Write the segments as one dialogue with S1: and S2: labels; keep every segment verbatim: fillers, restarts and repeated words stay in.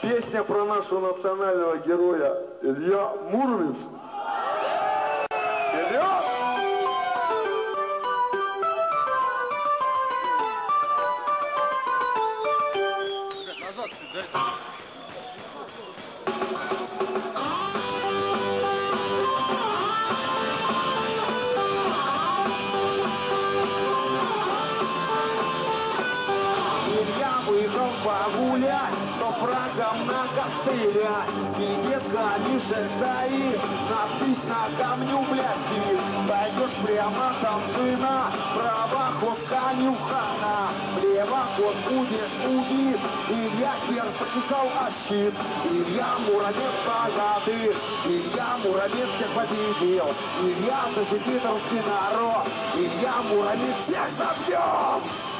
S1: Песня про нашего национального героя Илья Муромец. Илья!
S2: Назад,
S3: Илья выехал погулять, что врагам накостылять. Видит камешек стоит, надпись на камню блядь. Пойдешь прямо, там жена, право ход конюхана, влево ход будешь убит. Илья хер почесал о щит. Илья Муромец богатый, Илья Муромец всех победил. Илья защитит русский народ, Илья Муромец всех забьет.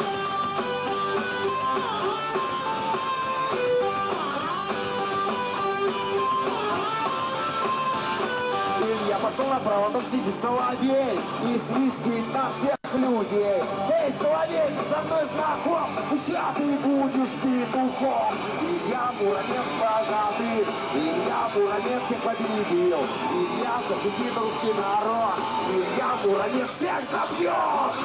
S3: Илья пошел направо, там сидит соловей и свистит на всех людей. Эй, соловей, ты со мной знаком, сейчас ты будешь петухом. Илья Муромец богатый, Илья Муромец всех победил. Илья защитит русский народ, Илья Муромец всех забьет.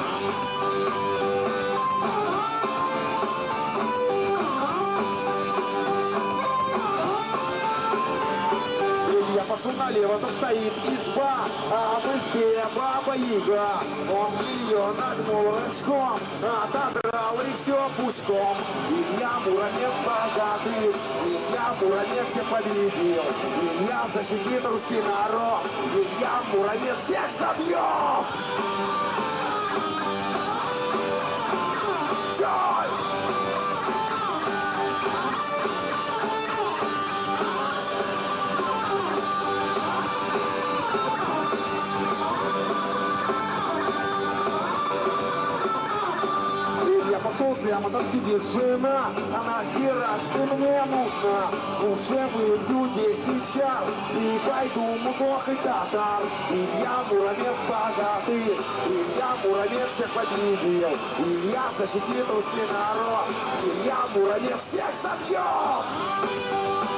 S3: Я пошел налево, там стоит изба, а в избе баба Яга. Он ее нагнул рычком, отодрал и все пучком. Илья Муромец богатый, Илья Муромец всех победил. Илья защитит русский народ, Илья Муромец всех забьет. Пошел прямо, там сидит жена, она: Кира, что мне нужно? Уже выпью десять чар и пойду мудохать татар. Илья Муромец богатый, Илья Муромец всех победил. Илья защитит русский народ, Илья Муромец всех забьет.